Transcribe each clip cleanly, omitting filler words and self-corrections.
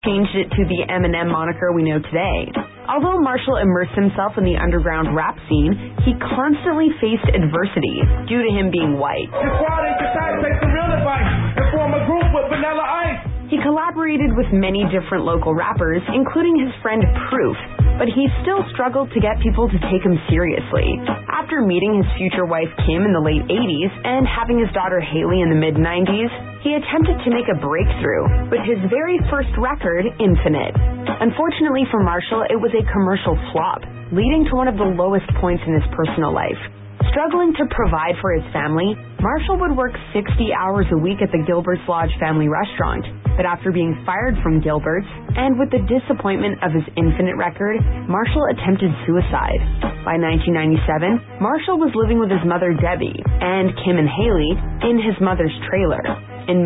changed it to the Eminem moniker we know today. Although Marshall immersed himself in the underground rap scene, he constantly faced adversity due to him being white. He collaborated with many different local rappers, including his friend Proof, but he still struggled to get people to take him seriously. After meeting his future wife Kim in the late 80s and having his daughter Haley in the mid-90s, he attempted to make a breakthrough with his very first record, Infinite. Unfortunately for Marshall, it was a commercial flop, leading to one of the lowest points in his personal life. Struggling to provide for his family, Marshall would work 60 hours a week at the Gilbert's Lodge family restaurant. But after being fired from Gilbert's, and with the disappointment of his Infinite record, Marshall attempted suicide. By 1997, Marshall was living with his mother Debbie and Kim and Haley in his mother's trailer. In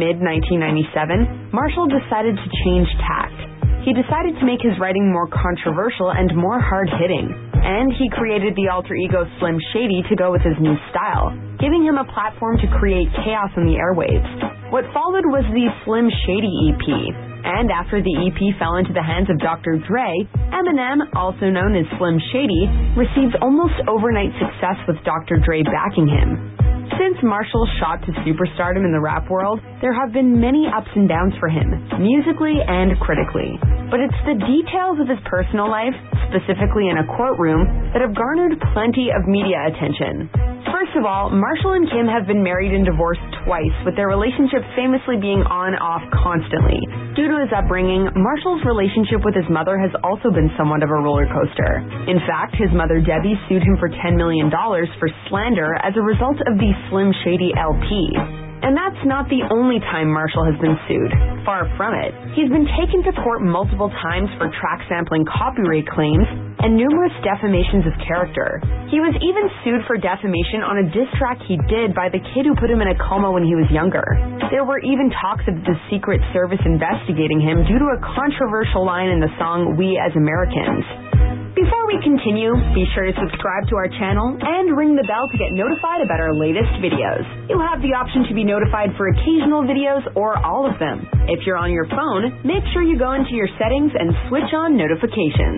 mid-1997, Marshall decided to change tact. He decided to make his writing more controversial and more hard-hitting, and he created the alter ego Slim Shady to go with his new style, giving him a platform to create chaos on the airwaves. What followed was the Slim Shady EP, and after the EP fell into the hands of Dr. Dre, Eminem, also known as Slim Shady, received almost overnight success with Dr. Dre backing him. Since Marshall shot to superstardom in the rap world, there have been many ups and downs for him, musically and critically. But it's the details of his personal life, specifically in a courtroom, that have garnered plenty of media attention. First of all, Marshall and Kim have been married and divorced twice, with their relationship famously being on-off constantly. Due to his upbringing, Marshall's relationship with his mother has also been somewhat of a roller coaster. In fact, his mother Debbie sued him for $10 million for slander as a result of the Slim Shady LP. And that's not the only time Marshall has been sued. Far from it. He's been taken to court multiple times for track sampling copyright claims and numerous defamations of character. He was even sued for defamation on a diss track he did by the kid who put him in a coma when he was younger. There were even talks of the Secret Service investigating him due to a controversial line in the song We as Americans. Before we continue, be sure to subscribe to our channel and ring the bell to get notified about our latest videos. You'll have the option to be notified for occasional videos or all of them. If you're on your phone, make sure you go into your settings and switch on notifications.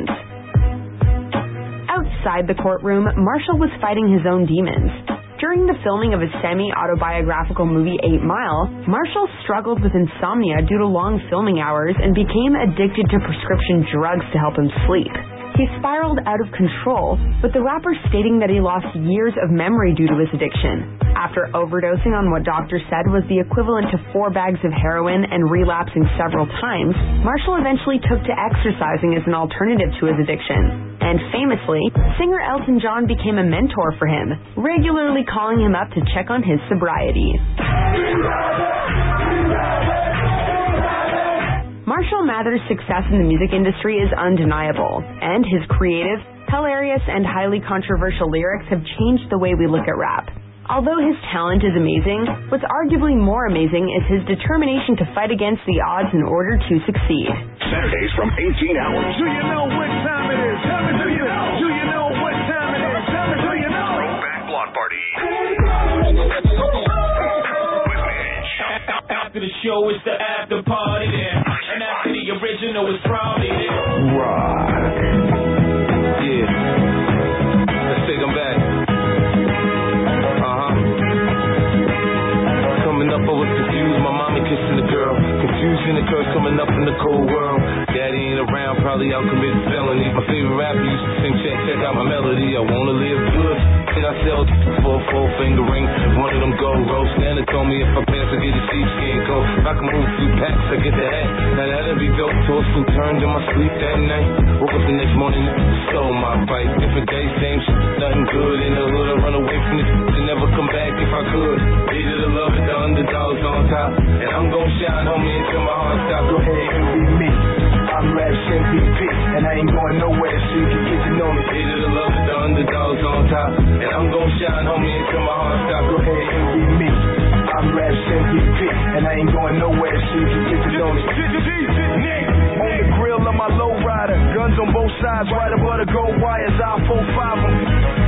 Outside the courtroom, Marshall was fighting his own demons. During the filming of his semi-autobiographical movie 8 Mile, Marshall struggled with insomnia due to long filming hours and became addicted to prescription drugs to help him sleep. He spiraled out of control, with the rapper stating that he lost years of memory due to his addiction. After overdosing on what doctors said was the equivalent to 4 bags of heroin and relapsing several times, Marshall eventually took to exercising as an alternative to his addiction. And famously, singer Elton John became a mentor for him, regularly calling him up to check on his sobriety. Marshall Mathers' success in the music industry is undeniable, and his creative, hilarious, and highly controversial lyrics have changed the way we look at rap. Although his talent is amazing, what's arguably more amazing is his determination to fight against the odds in order to succeed. Saturdays from 18 hours. Do you know what time it is? Tell me, do you know? Do you know what time it is? Tell me, do you know? Throwback Block Party. With Mitch. After the show, it's the after party there. And after the original, it's Friday there. Rock. Yeah. Let's take them back. Coming up, I was confused. My mommy kissing the girl. Confusion occurs coming up in the cold world. Daddy ain't around, probably out committing felonies. My favorite rapper used to sing, check out my melody. I wanna live good. I sell for a 4-finger ring. One of them gold ropes. Nana told me if I pass, I get a sheepskin coat. If I can move a few packs, I get the hat. Now that'll be dope. Tossed and turned in my sleep that night. Woke up the next morning, stole my bike. Different day, same shit, nothing good in the hood. I run away from this and never come back if I could. Hated to love it, the underdogs on top. And I'm gon' shine, homie, until my heart stops. Go ahead and be me. I'm Raps MVP, and I ain't going nowhere, so you can get to know me. Hated to love it, the underdogs on top. And I'm gon' shine, homie, until my heart stops. Go ahead and be me. I'm Raps MVP, and I ain't going nowhere, so you can get to know me. On the grill of my lowrider, guns on both sides, right above the gold wires, I 4-5 'em.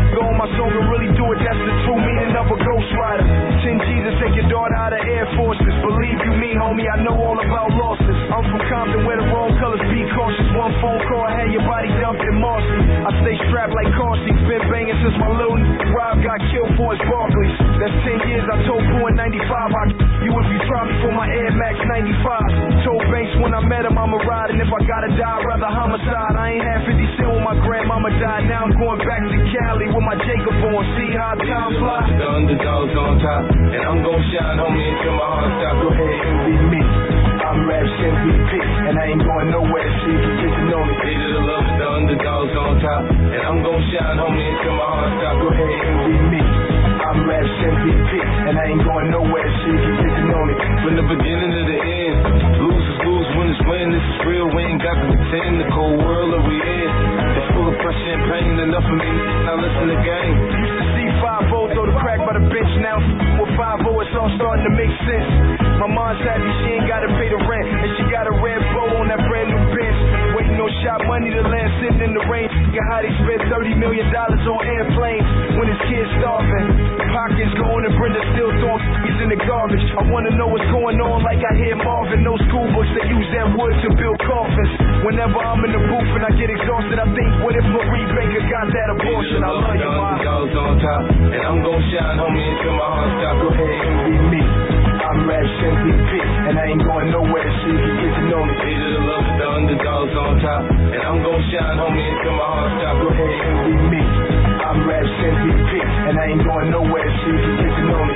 Go on my song and really do it, that's the true meaning of a Ghost Rider. 10 G's to take your daughter out of Air Forces. Believe you me, homie, I know all about losses. I'm from Compton where the wrong colors be cautious. One phone call, I had your body dumped in Marcy. I stay strapped like Carsey. Been banging since my little Rob got killed for his Barclays. That's 10 years, I told Pooh in 95 I you if you try me for my Air Max 95. Told Banks when I met him I'ma ride, and if I gotta die, I'd rather homicide. I ain't had 50 cent when my grandmama died. Now I'm going back to Cali with my Jacob on. See how time flies. The underdogs on top, and I'm gon' shine, homie, until my heart stops. Go ahead and be me. I'm Raps MVP, and I ain't going nowhere. See if you get to know me. Hated to love the underdogs on top, and I'm gon' shine, homie, until my heart stops. Go ahead and be me. I'm Raps MVP, and I ain't going nowhere. See if you get to know me. From the beginning to the end, lose is lose, win is win. This is real, we ain't got to pretend. The cold world that we in, it's full of pressure and pain. Enough of me, now listen to game. Used to see 5-0 throw the crack by the bench. Now with 5-0 it's all starting to make sense. My mom's happy she ain't gotta pay the rent, and she got a red bow on that brand new bench. Waiting on shot money to land, sitting in the rain. How they spent $30 million on airplanes when his kids starving. Pockets going and Brenda still throwing f***s in the garbage. I wanna know what's going on like I hear Marvin. No school books, they use that wood to build coffins. Whenever I'm in the booth and I get exhausted, I think, what if Marie Baker got that abortion? I love you, ma. Underdogs on top, and I'm gon' shine, homie, until my heart stops. Go ahead and be me. I'm Raps MVP, and I ain't going nowhere. See if you get to know me. Hated to love the underdogs on top, and I'm gon' shine, homie, until my heart stops. Go ahead and be me. I'm Raps MVP, and I ain't going nowhere. See if you get to know me.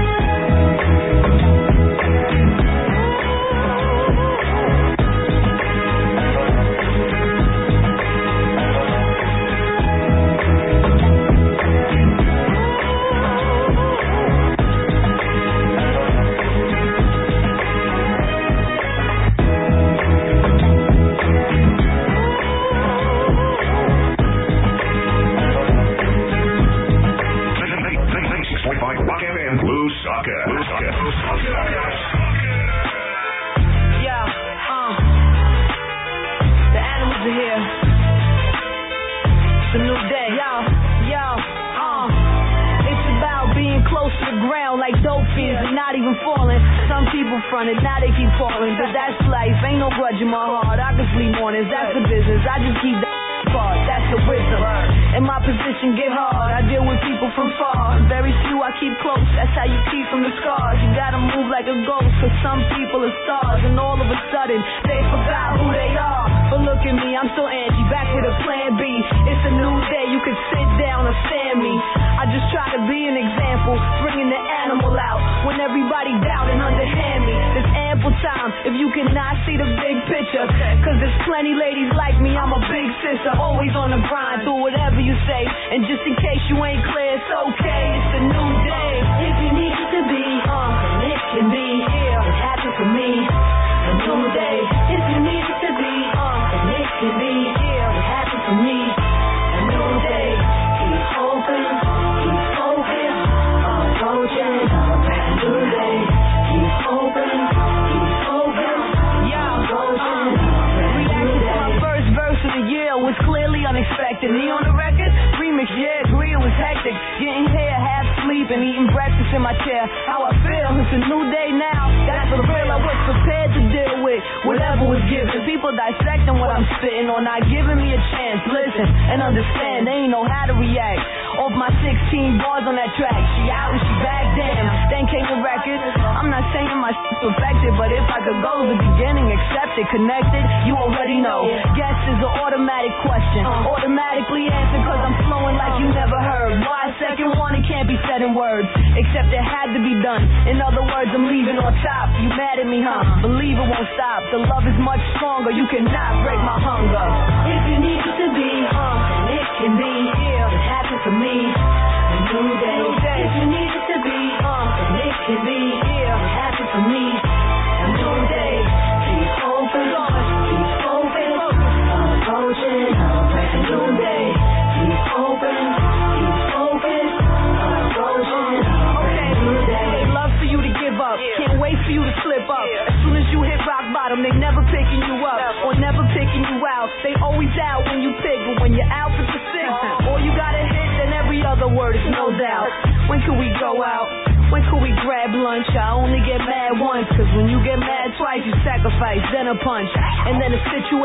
Now they keep falling, but that's life. Ain't no grudge in my heart. I can sleep mornings, that's the business. I just keep that part, that's the wisdom. And my position get hard. I deal with people from far. Very few I keep close. That's how you keep from the scars. You gotta move like a ghost, cause some people are stars, and all of a sudden they forgot who they are. But look at me, I'm still Angie, back with a plan B. It's a new day, you can sit down or stand me. I just try to be an example, bringing the animal out when everybody doubt and underhand me. There's ample time if you cannot see the big picture, cause there's plenty ladies like me. I'm a big sister, always on the grind through whatever you say. And just in case you ain't clear, it's okay, it's a new day. If you need it to be, then it can be. It happened for me, a new day. If you need it to be, then it can be. It happened for me, a new day. Keep hoping, approaching a brand new day. Keep hoping, yeah, approaching a brand new day. My first verse of the year was clearly unexpected. Me on the record, remix, yeah, agree, it was hectic. Getting here, half sleep and eating breakfast in my chair. How I feel, it's a new day now. That's for real, I was prepared to deal with whatever was given. People dissecting what I'm spitting on, not giving me a chance. Listen and understand, they ain't know how to react. Off my 16 bars on that track, she out and she back, damn. Then came the record. I'm not saying my shit's perfected, but if I could go to the beginning, accepted, connected, you already know. Guess is an automatic question. Automatically answer cause I'm flowing like you never heard. Why a second one, it can't be said in words, except it had to be done. In other words, I'm leaving on top. You mad at me, huh? Believe it won't stop. The love is much stronger. You cannot break my hunger. If you need it to be, then it can be. It happened for me, a new day. If you need it to be, then it can be. It happened for me, a new day. Keep hoping, approaching a brand new day. Keep hoping, approaching a brand new day. They love for you to give up, can't wait for you to slip up. As soon as you hit rock bottom, they never picking you up or never picking you out. They always out when you pick, but when you're out for the six, or you got a hit, then every When could we grab lunch? I only get mad once, cause when you get mad twice, you sacrifice, then a punch, and then a situation